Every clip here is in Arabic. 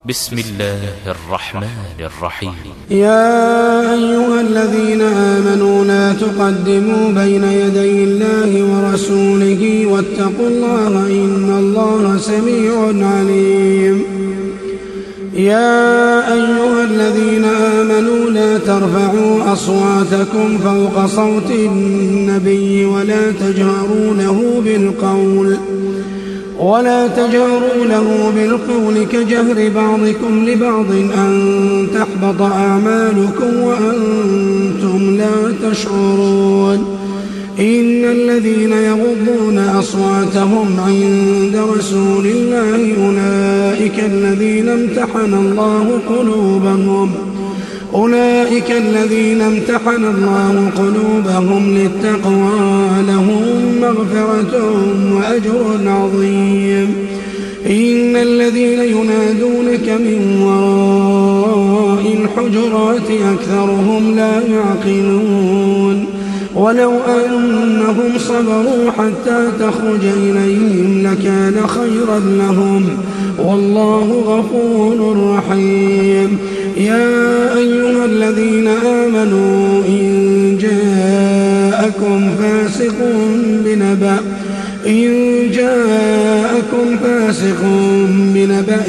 بسم الله الرحمن الرحيم. يا أيها الذين آمنوا لا تقدموا بين يدي الله ورسوله واتقوا الله إن الله سميع عليم. يا أيها الذين آمنوا لا ترفعوا أصواتكم فوق صوت النبي ولا تجهروا له بالقول كجهر بعضكم لبعض أن تحبط أعمالكم وأنتم لا تشعرون. إن الذين يغضون أصواتهم عند رسول الله أولئك الذين امتحن الله قلوبهم للتقوى لهم مغفرة وأجر عظيم. إن الذين ينادونك من وراء الحجرات أكثرهم لا يعقلون. ولو أنهم صبروا حتى تخرج إليهم لكان خيرا لهم والله غفور رحيم. يا أيها الذين آمنوا إن جاءكم فاسق بنبأ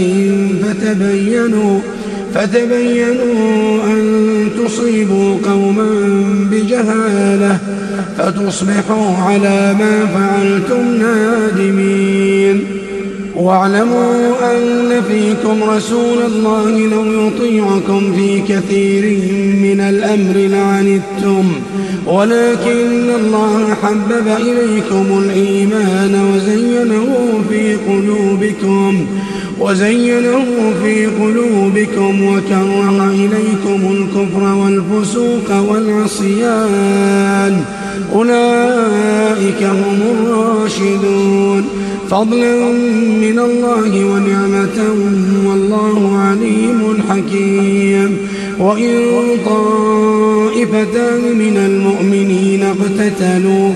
فتبينوا أن تصيبوا قوما بجهالة فتصبحوا على ما فعلتم نادمين. واعلموا أن فيكم رسول الله لو يطيعكم في كثير من الأمر لعنتم ولكن الله حبب إليكم الإيمان وزينه في قلوبكم وكره إليكم الكفر والفسوق والعصيان أولئك هم الراشدون فضلا من الله ونعمة والله عليم حكيم. وإن طائفتان من المؤمنين اقتتلوا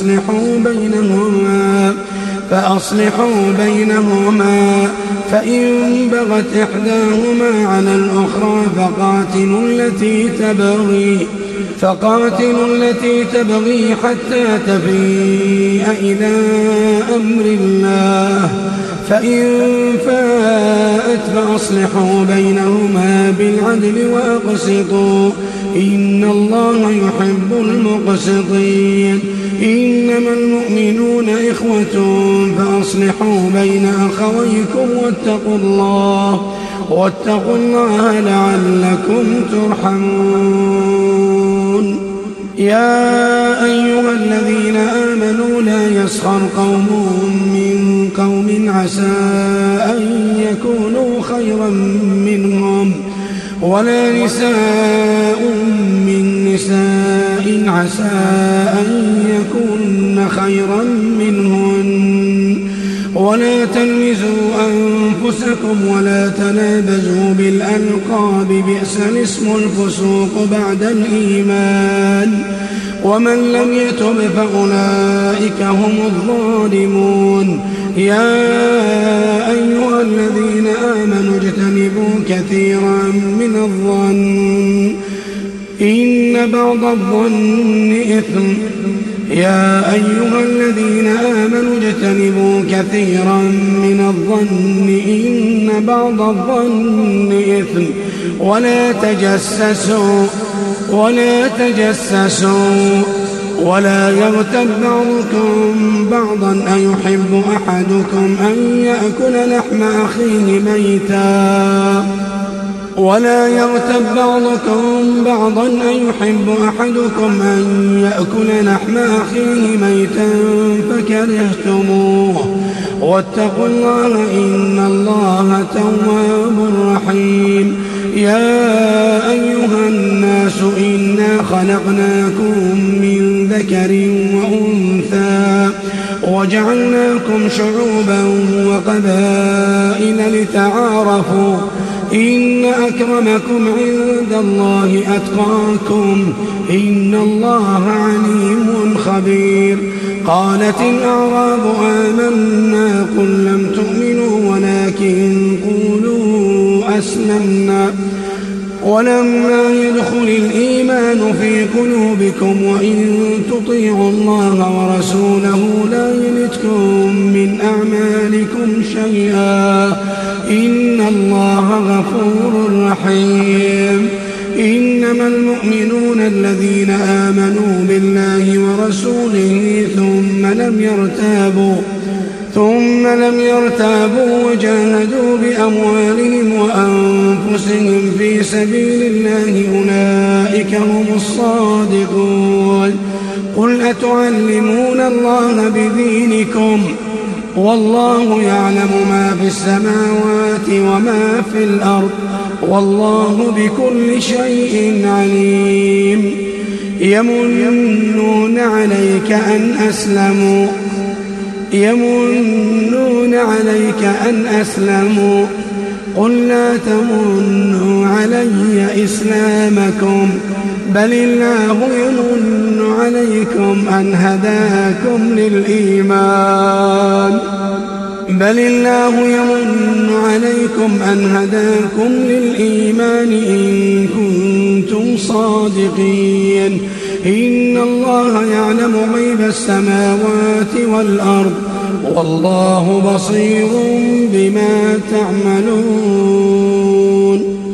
فأصلحوا بينهما فإن بغت إحداهما على الأخرى فقاتلوا التي تبغي حتى تفيء إلى أمر الله فإن فاءت فأصلحوا بينهما بالعدل وأقسطوا إن الله يحب المقسطين. إنما المؤمنون إخوة فأصلحوا بين أخويكم واتقوا الله لعلكم ترحمون. يا أيها الذين آمنوا لا يسخر قوم من قوم عسى أن يكونوا خيرا منهم ولا نساء من نساء عسى أن يكون خيرا منهن ولا تلمزوا أنفسكم ولا تنابزوا بالألقاب بئس الاسم الفسوق بعد الإيمان ومن لم يتب فأولئك هم الظالمون. يا أيها الذين آمنوا اجتنبوا كثيرا من الظن إن بعض الظن إثم ولا تجسسوا ولا يغتب بعضكم بعضا أيحب أحدكم أن يأكل لحم أخيه ميتا فكرهتموه واتقوا الله إن الله تواب رحيم. يا أيها الناس إنا خلقناكم من ذكر وأنثى وجعلناكم شعوبا وقبائل لتعارفوا إن أكرمكم عند الله أتقاكم إن الله عليم خبير. قالت الأعراب آمنا قل لم تؤمنوا ولكن قولوا أسلمنا ولما يدخل الإيمان في قلوبكم وإن تطيعوا الله ورسوله لا يلتكم من أعمالكم شيئا إن الله غفور رحيم إنما المؤمنون الذين آمنوا بالله ورسوله ثم لم يرتابوا وجاهدوا بأموالهم وأنفسهم في سبيل الله أولئك هم الصادقون قل أتعلمون الله بدينكم والله يعلم ما في السماوات وما في الأرض والله بكل شيء عليم يمنون عليك أن أسلموا قل لا تمنوا علي إسلامكم بل الله يمن عليكم أن هداكم للإيمان إن كنتم صادقين إن الله يعلم غيب السماوات والأرض والله بصير بما تعملون